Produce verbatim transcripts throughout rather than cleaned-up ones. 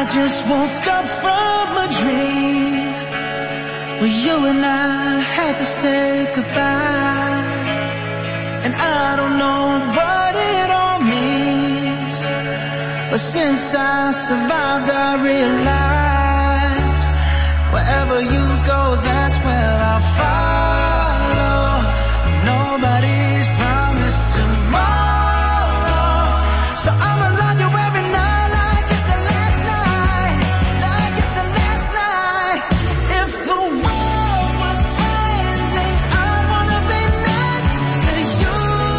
just woke up from a dream where you and I had to say goodbye. And I don't know what it all means, but since I survived I realized wherever you go, that's where I'll follow. Nobody's promised tomorrow, so I'ma love you every night like it's the last night, like it's the last night. If the world was ending, I wanna be next to you.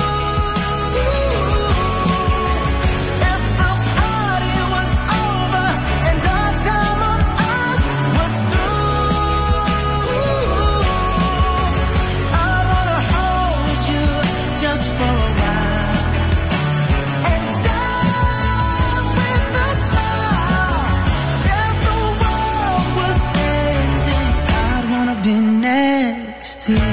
If the party was over and our time on earth was through, I wanna hold you just for a while and die with a smile. If the world was ending, I'd wanna be next to you.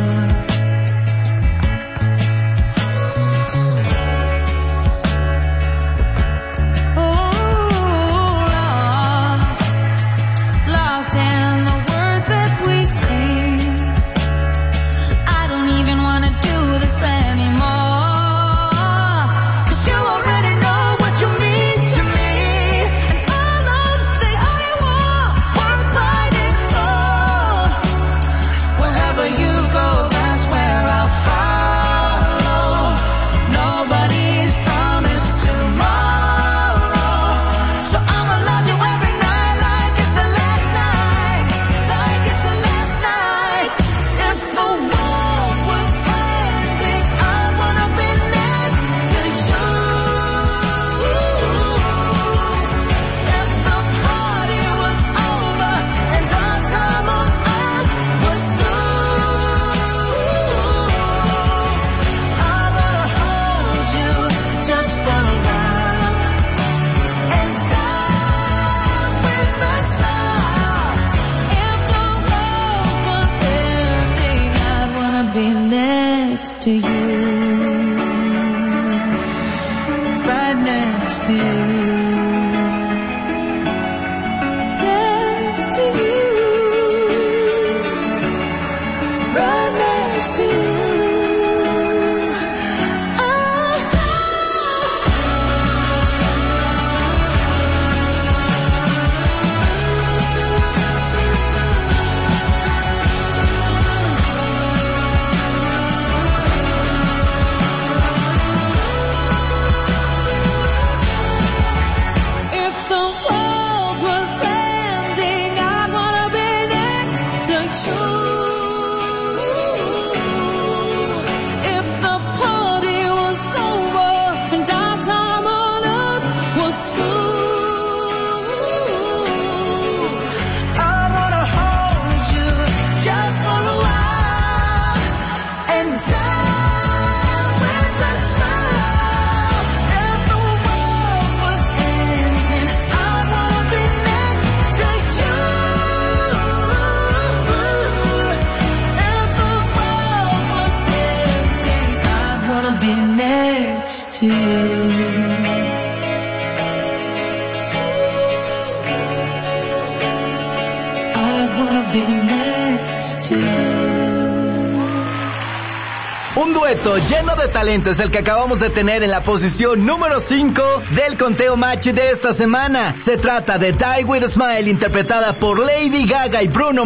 Lost in the words that we sing. I don't even wanna do this anymore, 'cause you already know what you mean to me, and all of the I want worth fighting for. Wherever you go, that's where I'll follow. Nobody's promised tomorrow, so I'ma love you every night like it's the last night, like it's the last night. If the world was ending, I wanna be next to you. If the party was over and our time on earth was through, I wanna hold you just for a while and die with a smile. If the world was ending, I'd wanna be next to you, right next to you, next to you, right next to you. If the world was ending, I'd wanna be next to you. If the party was over and our time on earth was through, I wanna hold you just for a while and die with a smile. If the world was ending, I wanna be next to you. If the world was ending, I wanna be next to you. I wanna be next to you. Un dueto lleno de talento es el que acabamos de tener en la posición número cinco del conteo match de esta semana. Se trata de Die With A Smile, interpretada por Lady Gaga y Bruno